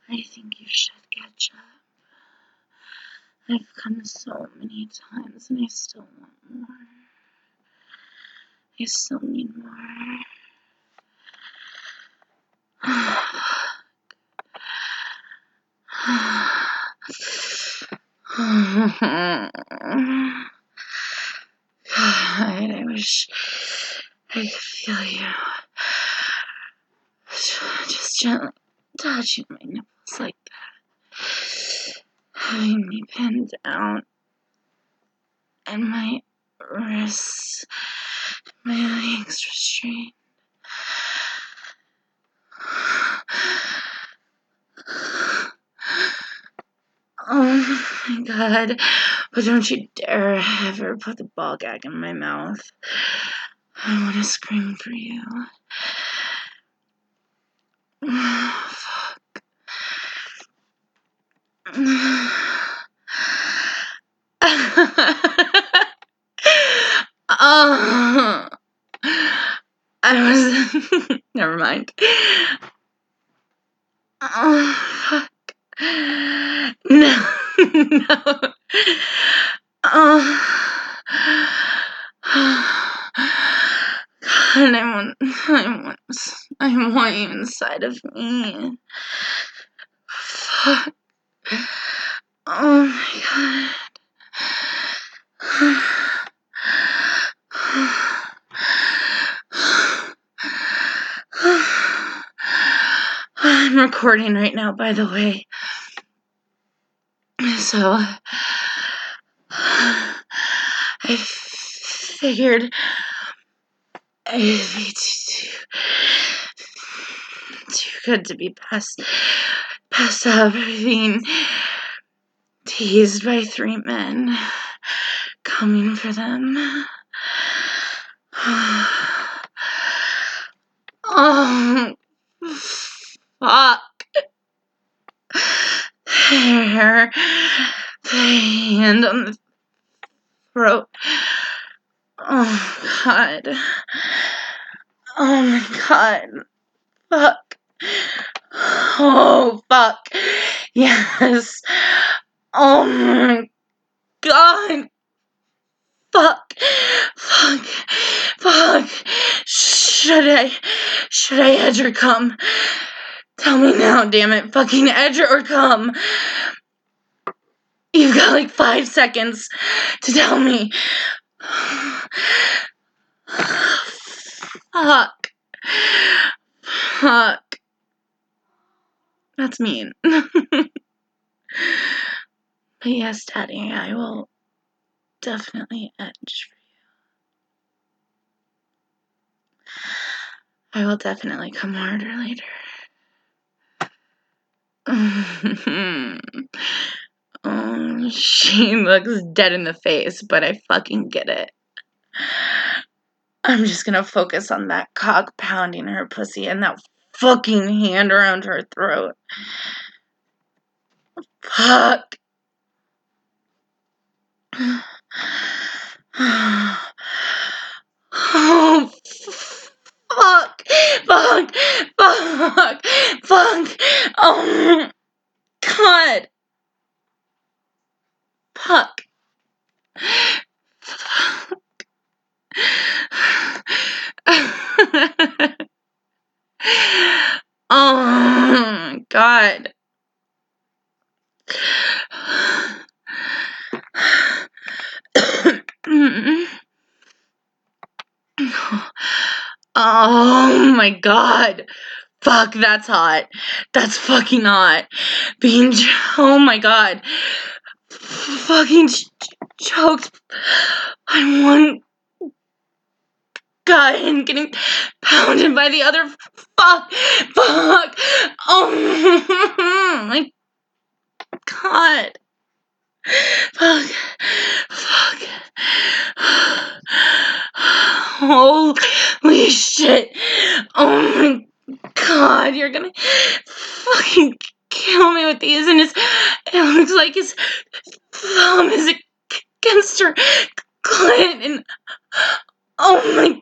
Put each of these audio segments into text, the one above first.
I think you should catch up. I've come so many times and I still want more. I still need more. God, I wish I could feel you just gently touching my nipples like that, having me pinned down, and my wrists, my legs restrained. Oh my God, but don't you dare ever put the ball gag in my mouth. I want to scream for you. Fuck. Oh, never mind. Oh, fuck. No, no. Oh. God, I want you inside of me. Fuck. Oh my God. I'm recording right now, by the way. So, I figured it'd be too good to be passed up being teased by 3 men coming for them. Oh, fuck. Their hand on the throat. Oh, God. Oh, my God. Fuck. Oh, fuck. Yes. Oh, my God. Fuck. Fuck. Fuck. Should I edge or come? Tell me now, damn it. Fucking edge or come. You've got like 5 seconds to tell me. Fuck. Fuck. That's mean. But yes, Daddy, I will definitely edge for you. I will definitely come harder later. Oh, she looks dead in the face, but I fucking get it. I'm just gonna focus on that cock pounding her pussy and that fucking hand around her throat. Fuck. Oh, fuck. Fuck. Fuck. Fuck. Oh, God. Fuck. Oh, God. Oh my God. Fuck, that's hot. That's fucking hot. Oh my God. Fucking choked on one guy and getting pounded by the other. Fuck. Oh my God. Fuck. Holy shit. Oh my God, you're gonna fucking kill me with these, and it looks like his thumb is against her clit, and oh my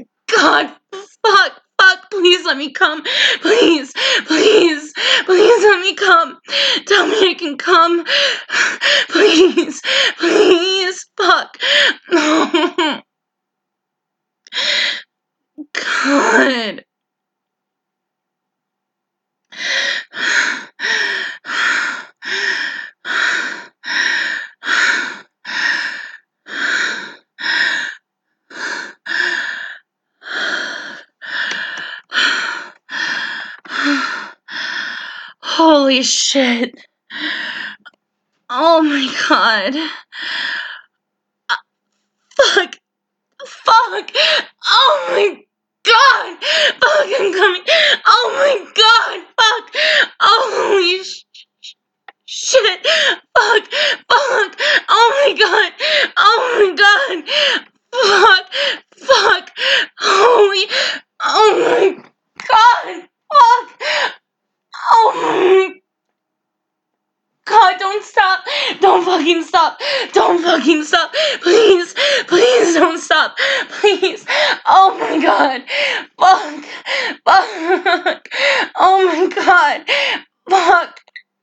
God, fuck, please let me come, please, Holy shit. Oh my god. Fuck. Fuck. Oh my god. Fuck, I'm coming. Oh my god. Fuck. Holy shit. Fuck. Fuck. Oh my god. Oh my god. Fuck. Fuck. Holy. Oh my god. Fuck. Oh my god, don't stop. Don't fucking stop. Don't fucking stop. Please. Please don't stop. Please. Oh my god. Fuck. Fuck. Oh my god. Fuck.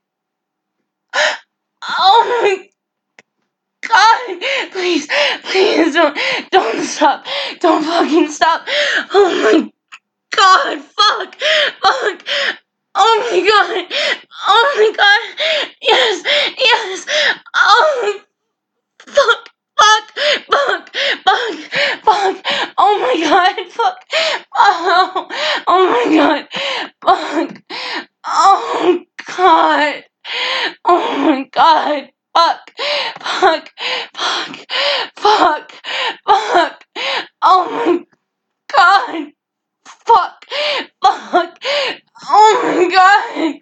Oh my god. Please. Please don't stop. Don't fucking stop. Oh my god. Fuck. Fuck. Oh my god. Oh my god. Yes. Yes. Oh. Fuck, fuck, fuck, fuck, fuck. Oh my god, fuck. Oh, oh my god, fuck. Oh god. Oh my god. Fuck, fuck, fuck, fuck, fuck. Oh my god. Fuck, fuck. Oh my god.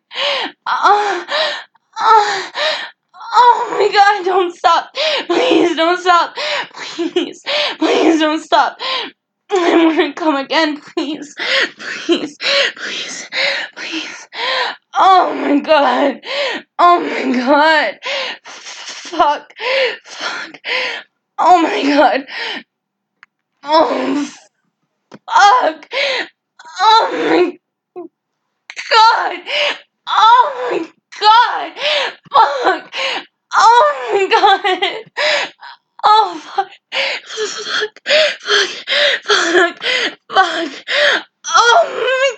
Oh my god, don't stop. Please don't stop. Please. Please don't stop. I want to come again, please. Please. Please. Please. Oh my god. Oh my god. Fuck. Fuck. Oh my god. Oh, fuck. Oh my god. Oh my god. Fuck. Oh my god. Oh fuck. Fuck. Fuck. Fuck. Fuck. Oh my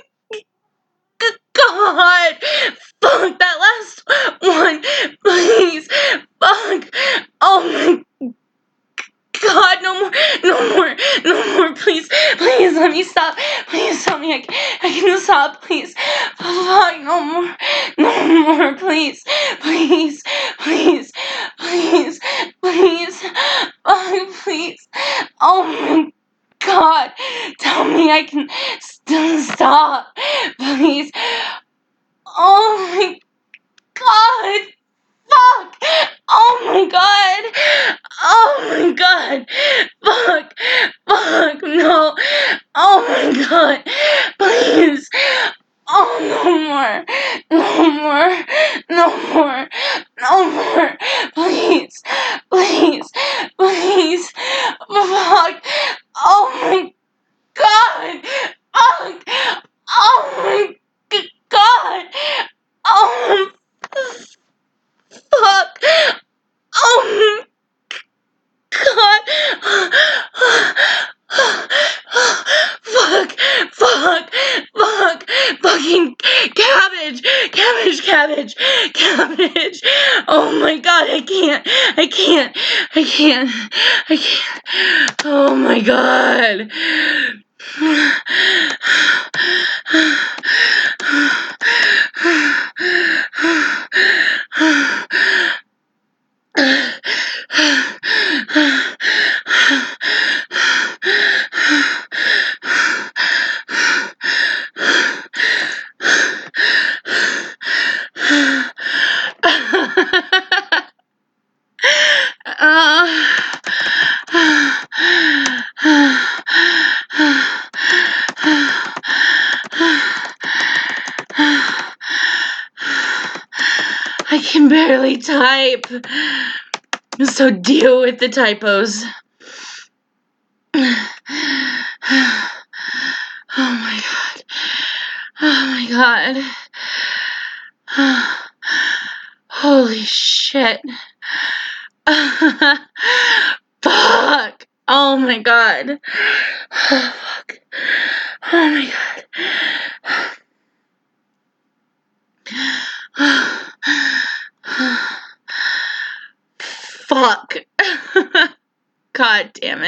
god. Fuck that last one. Please. Fuck. Oh my god, no more, no more, no more, please, please let me stop, please tell me I can stop, please, fuck, no more, please, please, please, please, please, fuck, please, oh my god, tell me I can still stop, please, oh my god. Fuck! Oh my god! Oh my god! Fuck! Fuck! No! Oh my god! Please! Oh, no more! No more! No more! No more! Please! Please! Please! Fuck! Oh my god! Fuck! Oh my god! Oh fuck! Oh god! Fuck! Fuck! Fuck! Fucking cabbage! Cabbage! Cabbage! Cabbage! Oh my god! I can't! I can't! I can't! I can't! Oh my god! I can barely type, so deal with the typos. Oh my god. Oh my god. Holy shit. Fuck. Oh my god. Oh, fuck. Oh my god. Fuck. God damn it.